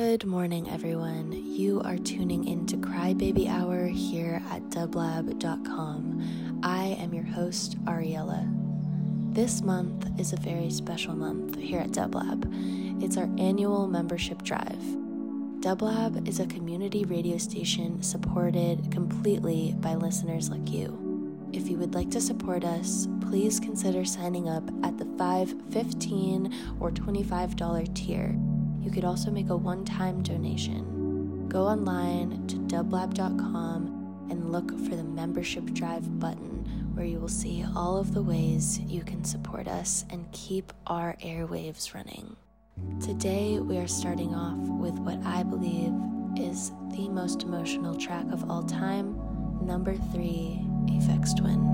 Good morning, everyone. You are tuning into Crybaby Hour here at dublab.com. I am your host, Ariella. This month is a very special month here at Dublab. It's our annual membership drive. Dublab is a community radio station supported completely by listeners like you. If you would like to support us, please consider signing up at the $5, $15, or $25 tier. You could also make a one-time donation. Go online to dublab.com and look for the membership drive button, where you will see all of the ways you can support us and keep our airwaves running. Today we are starting off with what I believe is the most emotional track of all time, number 3, Aphex Twin.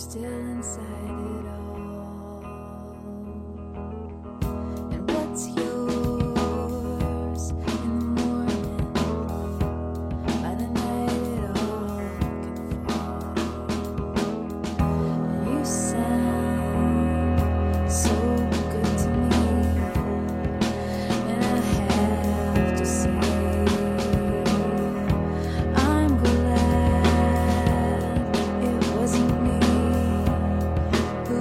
still inside it all. And what's yours in the morning, by the night it all can fall. And you sound so good to me, and I have to say, I'm glad it wasn't me who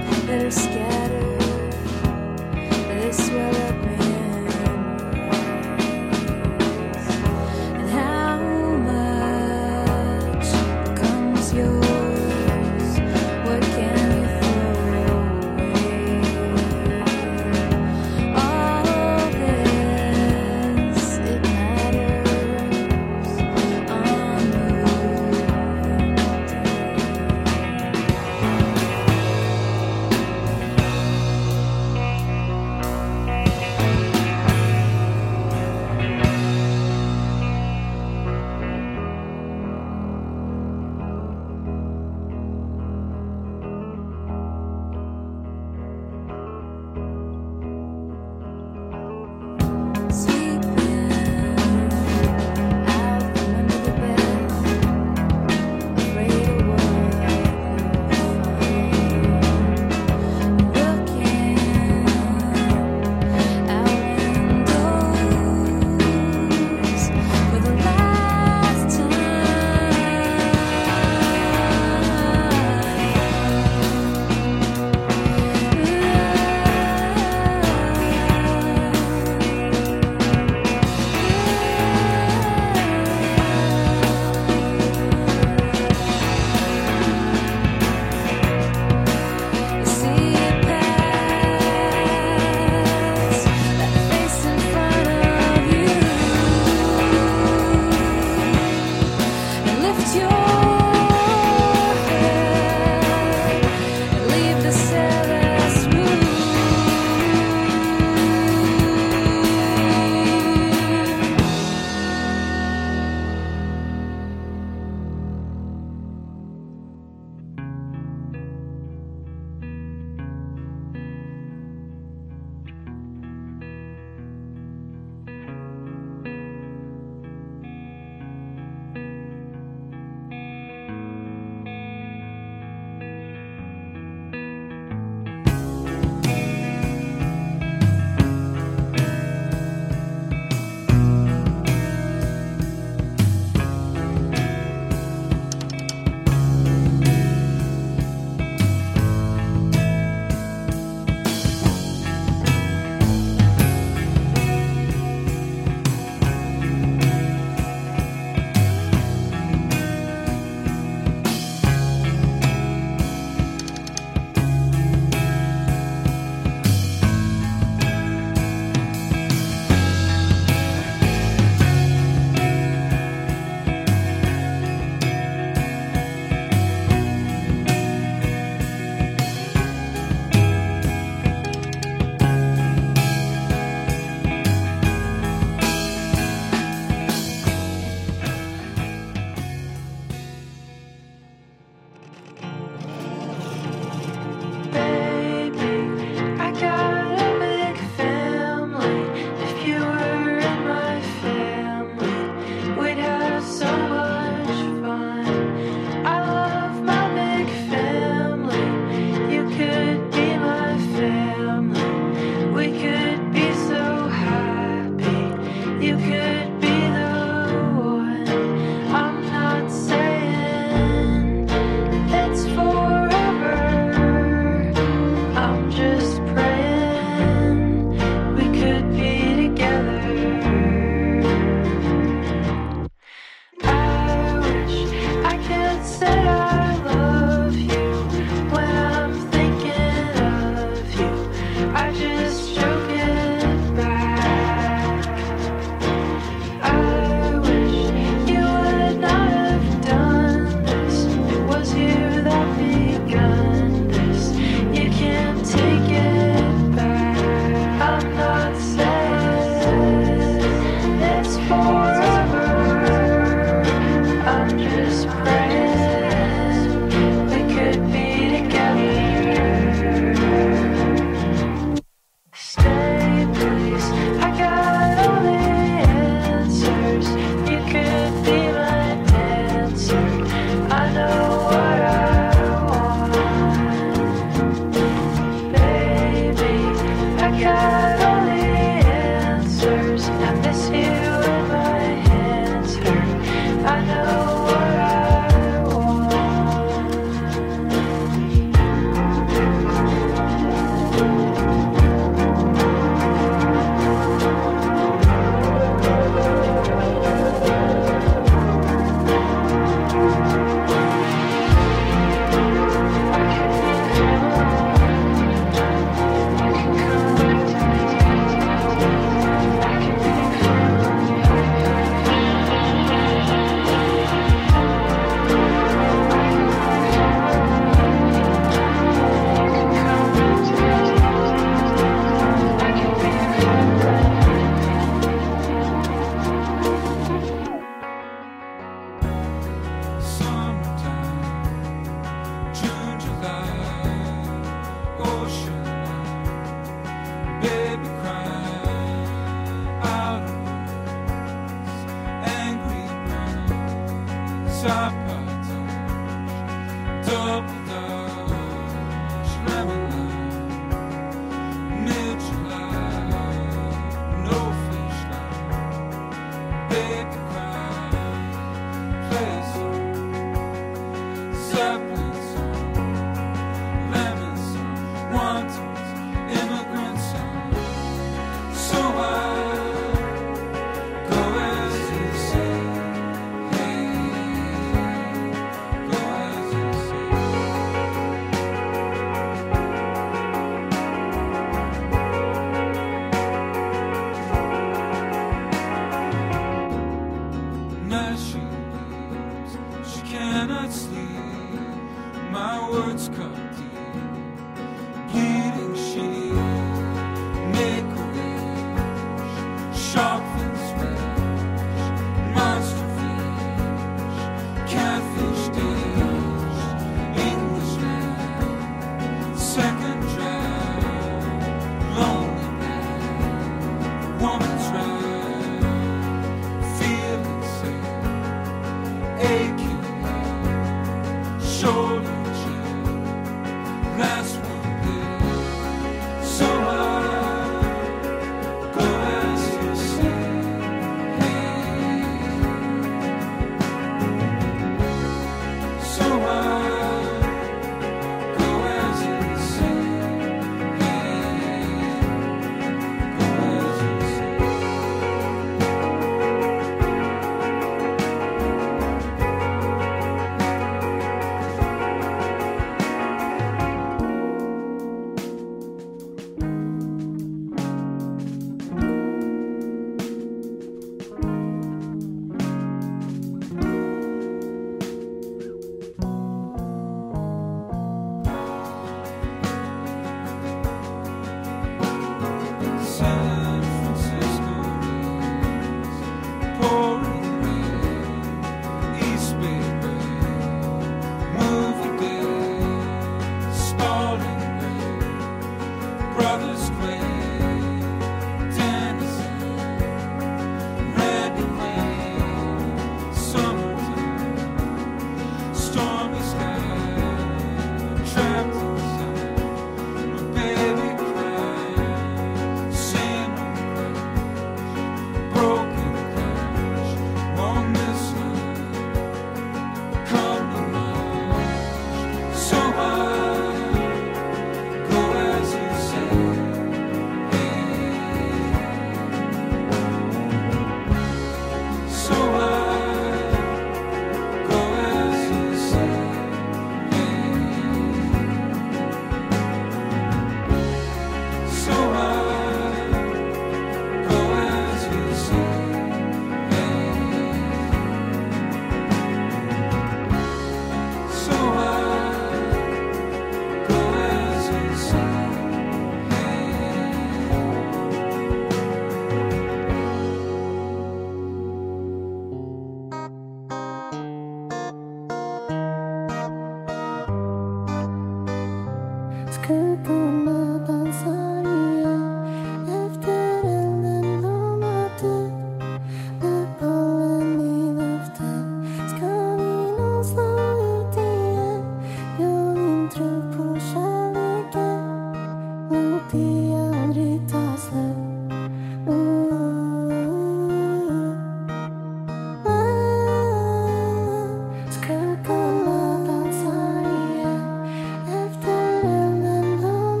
Skulle kunna dansa igen efter elden om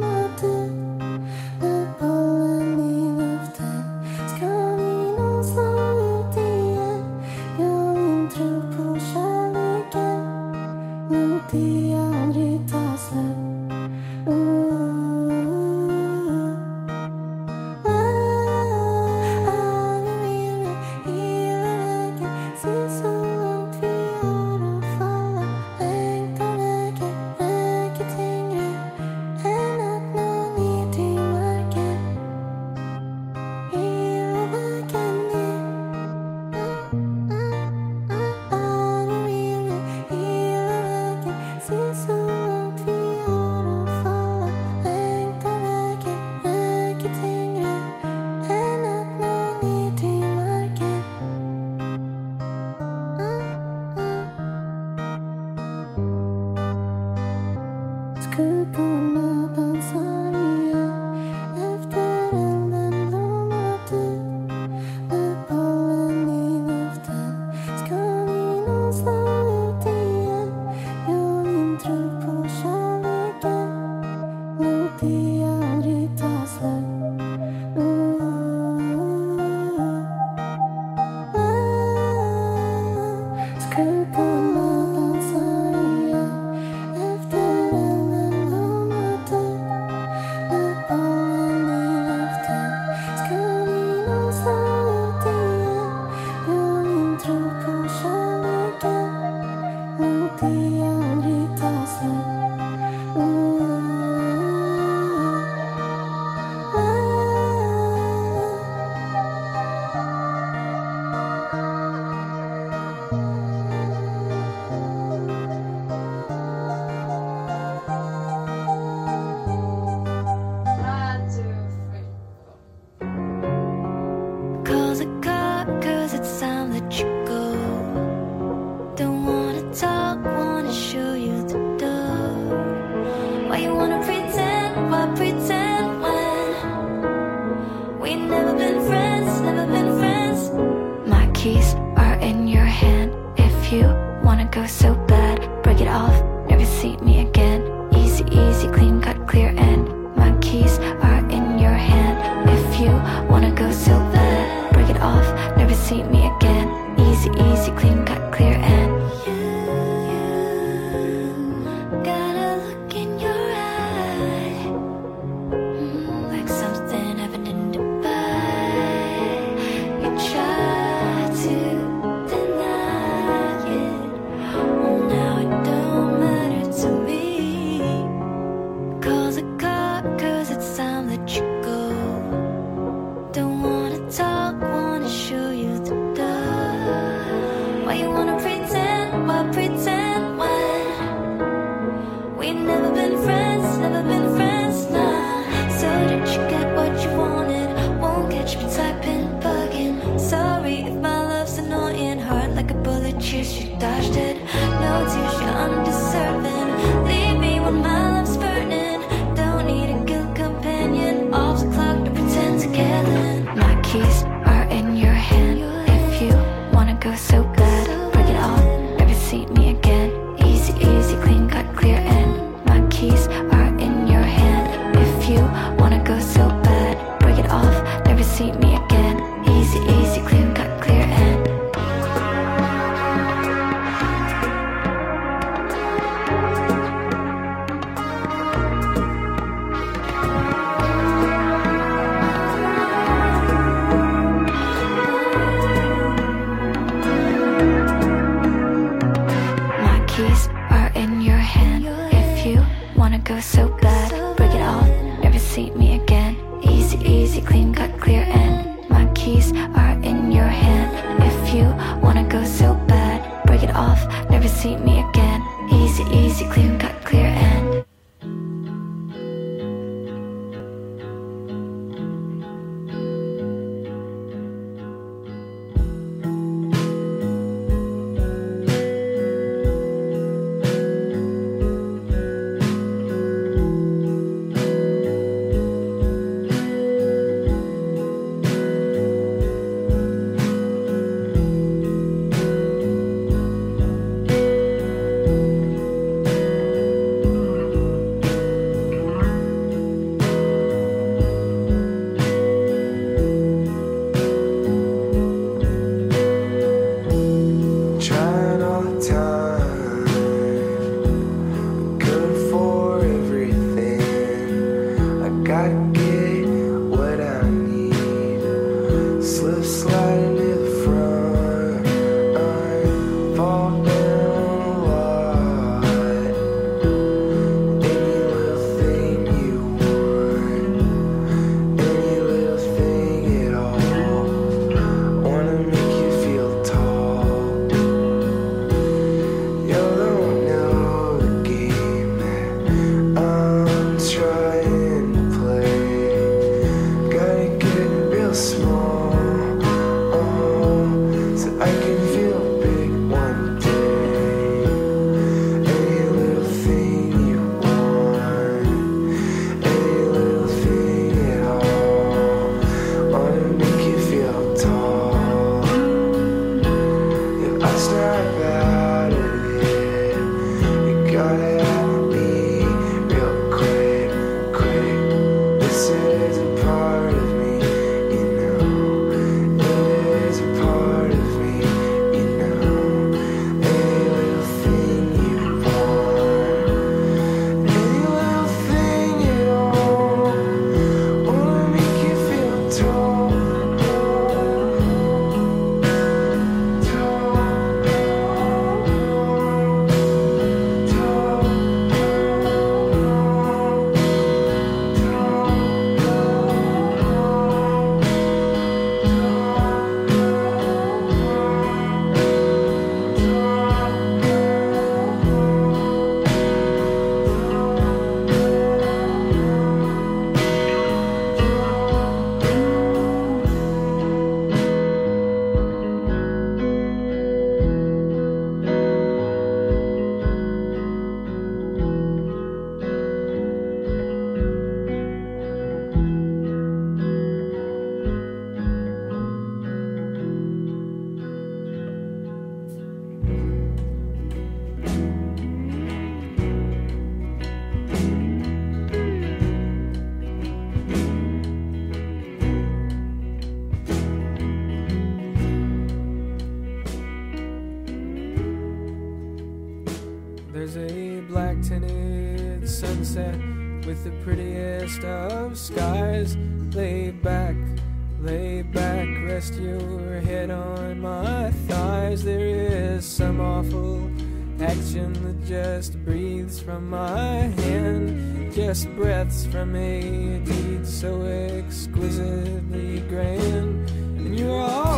sunset with the prettiest of skies. Lay back, rest your head on my thighs. There is some awful action that just breathes from my hand, just breaths from a deed so exquisitely grand. And you're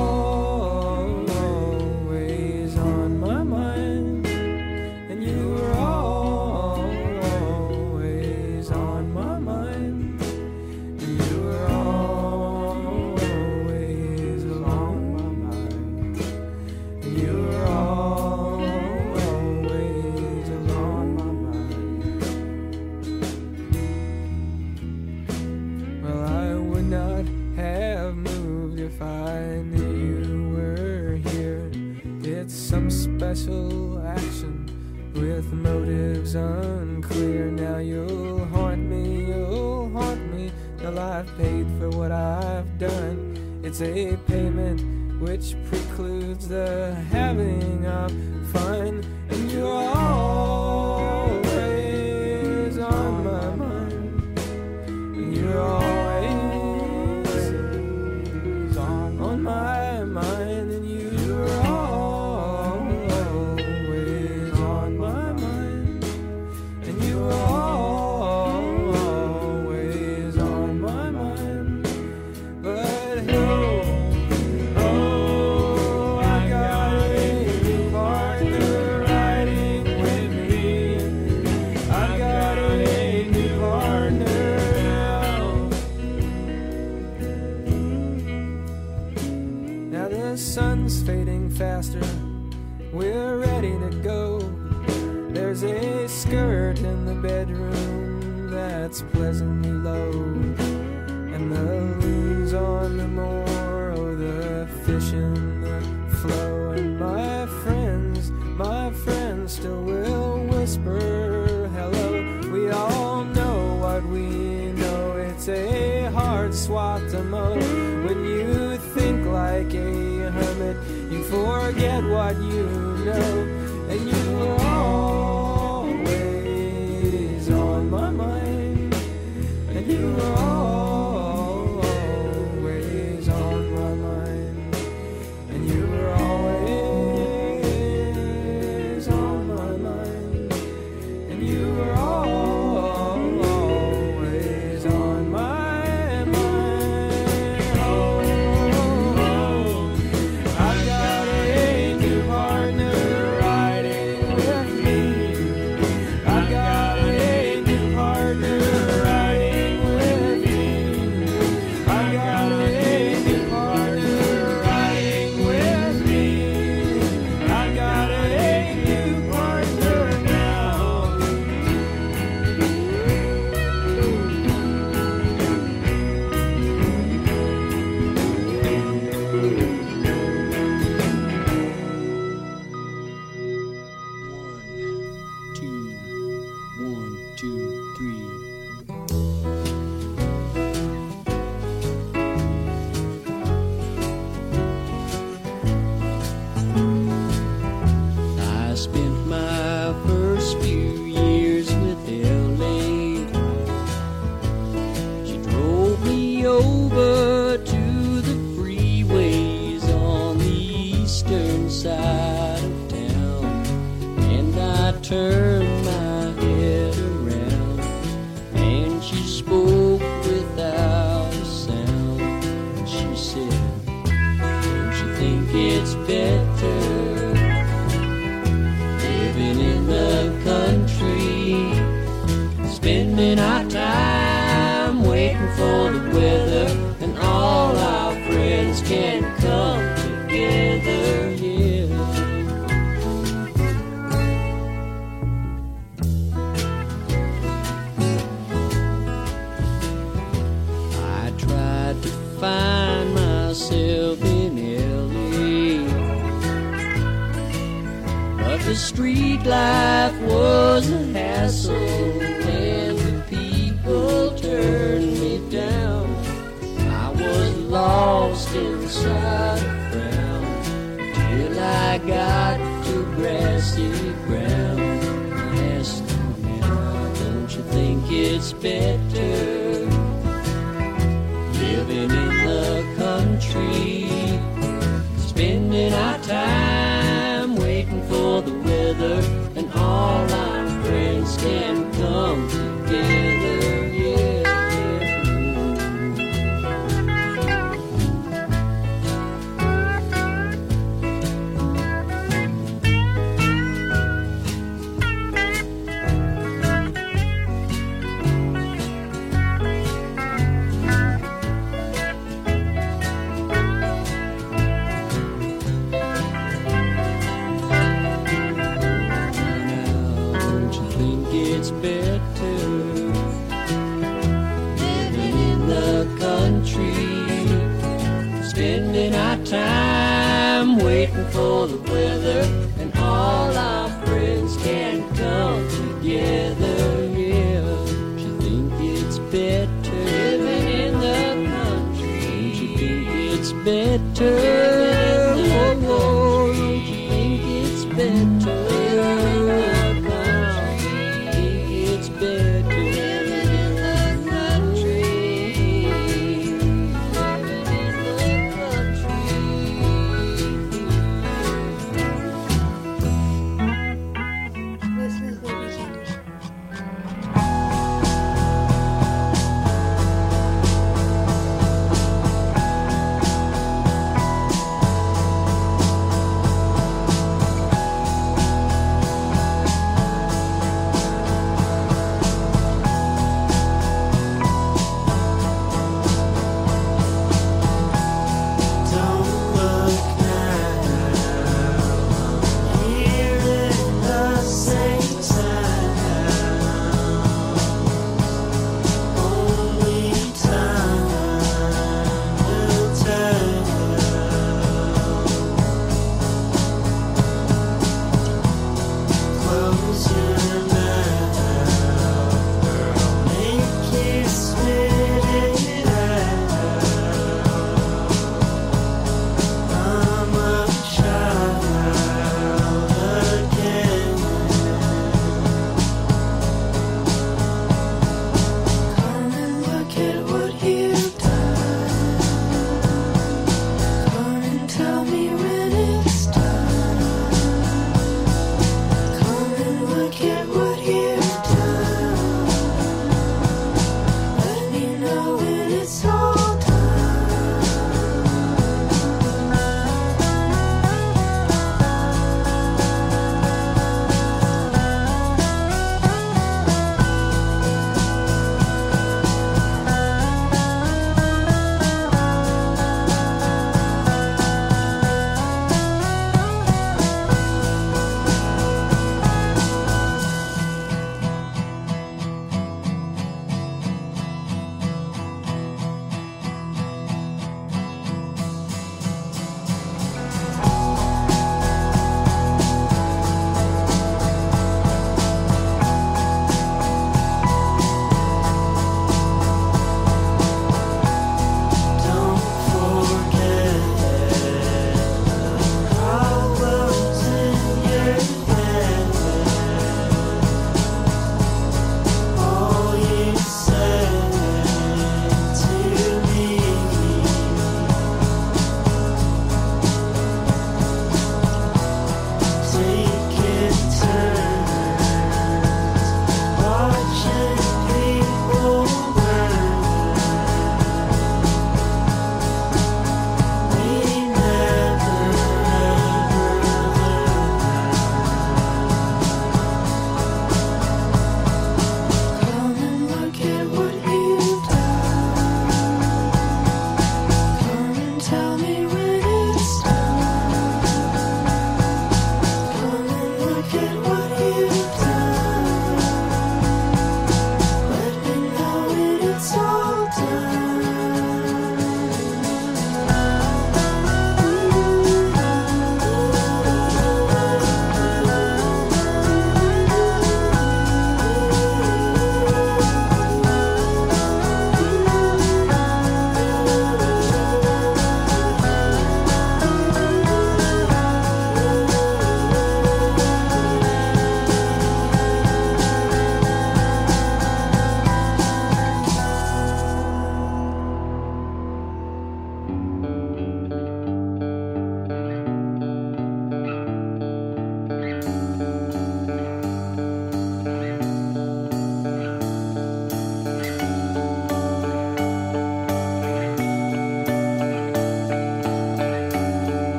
always on my mind, and you're always on my mind, and you're always on my mind, and you're always on my mind. Well, I would not have moved if I knew you were here. It's some special action with motives unclear. Now you'll haunt me till I've paid for what I've done. It's a payment which precludes the having of fun. And you're always on my mind, and you're always on my mind, and you're always on my mind, and you're always on my mind. But oh, I got a new partner riding with me. I got a new partner now. Now the sun's fading faster, we're ready to go. There's a skirt in the bedroom that's pleasantly low, and the loons on the moor, oh, the fish in the flow. And my friends still will whisper hello. We all know what we know. It's a hard swat to mow. When you think like a hermit, you forget what you know. And you're always on my mind, and you're always on my mind, and you're always on my mind, and you're always on my mind. Oh, I've got a new partner riding with me. I've got a new partner riding with me. I've got a new partner riding with me. I've got a new partner now. One, two, three. I spent my first few years with LA. She drove me over to the freeways on the eastern side of town, and I turned my head around, and she spoke without a sound. She said, "Don't you think it's better living in the country, spending our time waiting for the weather, and all our friends can come together?" Yeah. I tried to find myself in LA, but the street life was a hassle, and the people turned me down. I was lost inside a frown till I got to grassy ground. I asked them, "Now, don't you think gets better. Living in the country, spending our time waiting for the weather, and all our friends can come together. Yeah. It's better living in the country, spending our time waiting for the weather, and all our friends can come together. Yeah, don't you think it's better living in the country? Don't you think it's better? Whoa, whoa, don't you think it's better?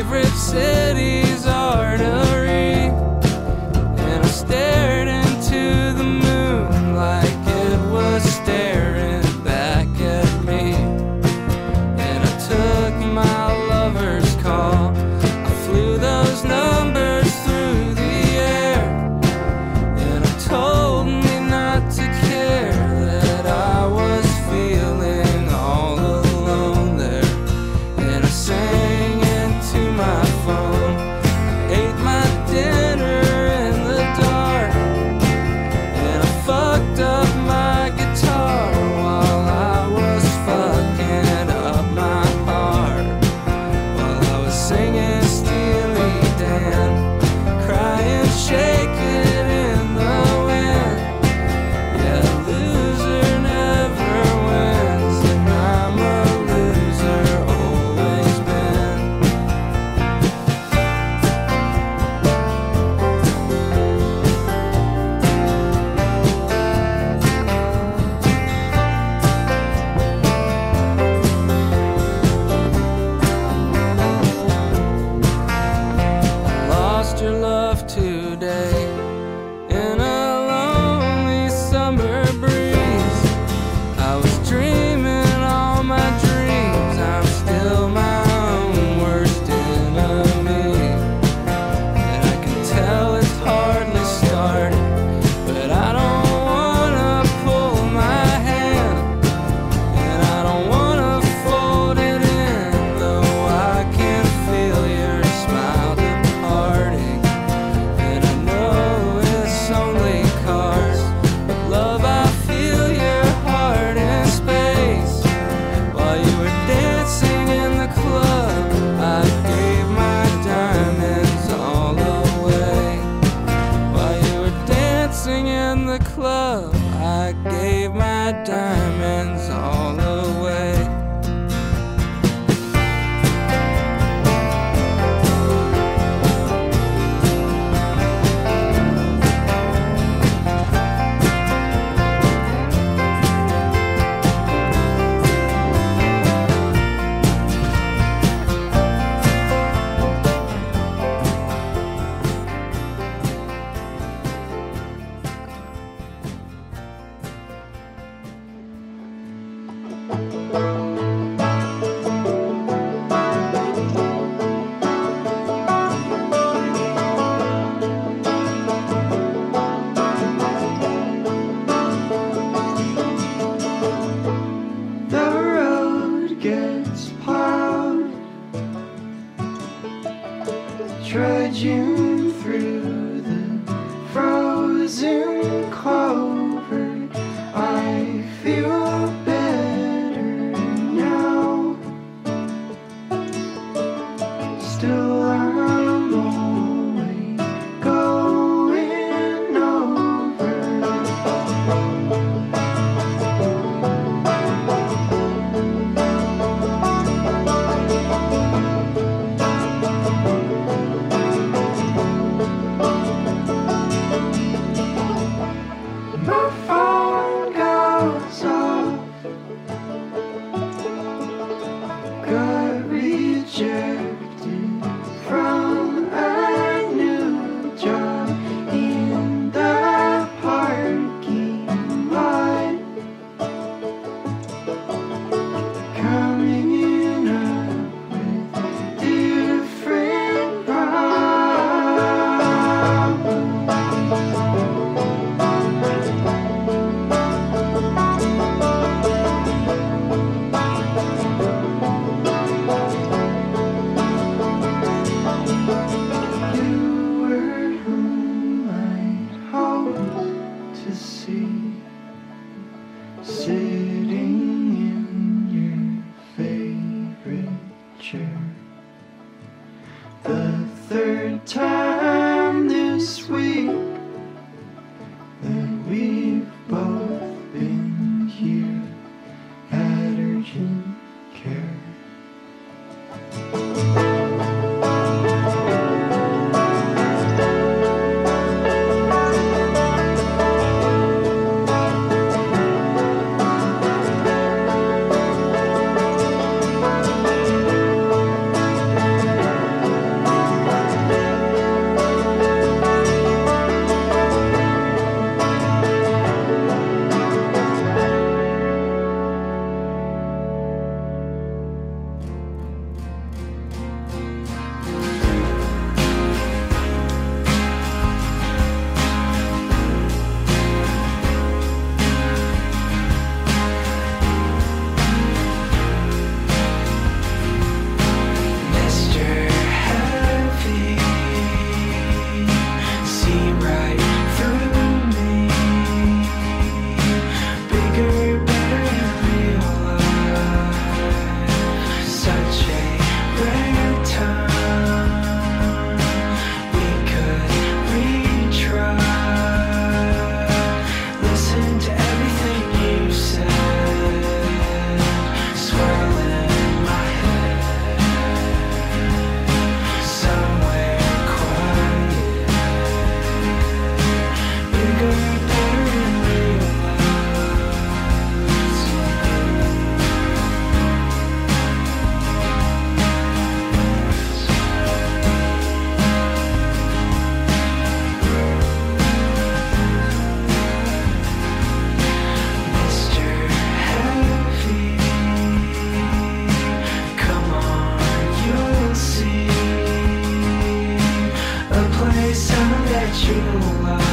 favorite city's artery. And I stared into the moon like it was staring back at me. And I took my lover's call. I flew those numbers through the air. And I told me not to care that I was feeling all alone there. And I sang into my phone. I ate my dinner in the dark. And I fucked up my guitar while I was fucking up my heart. While I was singing Steely Dan, crying, shaking in the wind. Yeah, loser never wins, and I'm a loser, always been. Lost your love today in a lonely summer breeze. I was dreaming all my dreams. I'm still my own worst enemy. And I can tell it's hardly started, but I don't wanna pull my hand. And I don't wanna fold it in, though I can feel your smile departing. And I know it's only cars, but love, I feel your heart in space. While you were dancing in the club, I gave my diamonds all away. While you were dancing in the club, I gave my diamonds all away. The road gets plowed, trudging through the frozen clover. I feel better now. Still, I'm always going over. My phone goes off. Got rejected from a new job in the parking lot. Coming up with different problems. You were whom I'd hoped to see, sitting in your favorite chair. The third time this week that we've both been here at urgent care. feel like